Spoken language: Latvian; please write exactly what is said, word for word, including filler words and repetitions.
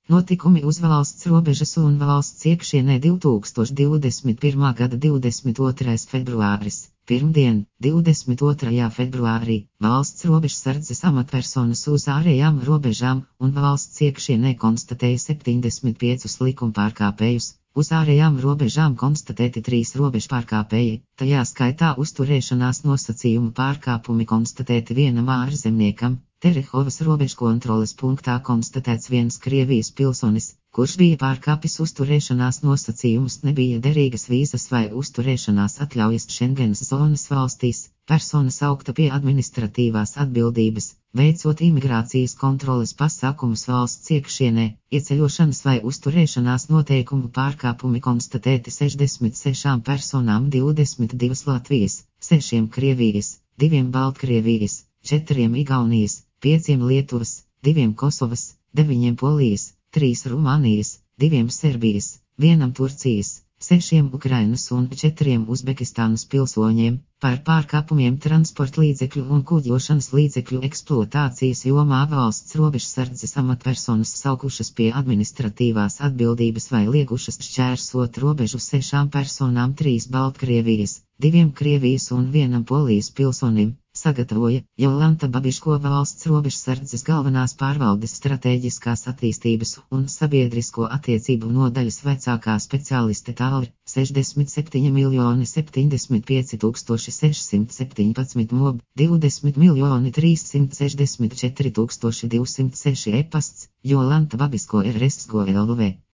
Notikumi uz valsts robežas un valsts iekšienē divtūkstoš divdesmit pirmā gada divdesmit otrais februāris. Pirmdien, divdesmit otrajā februārī, valsts robežsardzes amatpersonas uz ārējām robežām un valsts iekšienē konstatēja septiņdesmit piecus likumpārkāpējus. Uz ārējām robežām konstatēti trīs robežpārkāpēji, tajā skaitā uzturēšanās nosacījumu pārkāpumi konstatēti vienam ārzemniekam. Terehovas robežkontroles punktā konstatēts viens Krievijas pilsonis, kurš bija pārkāpis uzturēšanās nosacījumus, nebija derīgas vīzas vai uzturēšanās atļaujas Šengenas zonas valstīs. Persona saukta pie administratīvās atbildības, veicot imigrācijas kontroles pasākumus valsts iekšienē. Ieceļošanas vai uzturēšanās noteikumu pārkāpumi konstatēti sešdesmit sešām personām, divdesmit divas Latvijas, sešiem Krievijas, diviem Baltkrievijas, četriem Igaunijas, pieciem Lietuvas, diviem Kosovas, deviņiem Polijas, trīs Rumānijas, diviem Serbijas, vienam Turcijas, sešiem Ukrainas un četriem Uzbekistānas pilsoņiem par pārkāpumiem transporta līdzekļu un kuģošanas līdzekļu eksploatācijas jomā valsts robežsardzes amatpersonas saukušas pie administratīvās atbildības vai liegušas šķērsot robežu sešām personām, trīs Baltkrievijas, diviem Krievijas un vienam Polijas pilsonim. Sagatavoja Jolanta Babiško, valsts robežsardzes galvenās pārvaldes stratēģiskās attīstības un sabiedrisko attiecību nodaļas vecākā speciāliste. Tālri sešdesmit septiņi miljoni septiņdesmit pieci tūkstoši sešsimt septiņpadsmit mob, divdesmit miljoni trīssimt sešdesmit četri tūkstoši divsimt seši e-pasts, Jolanta Babiško R S G L V.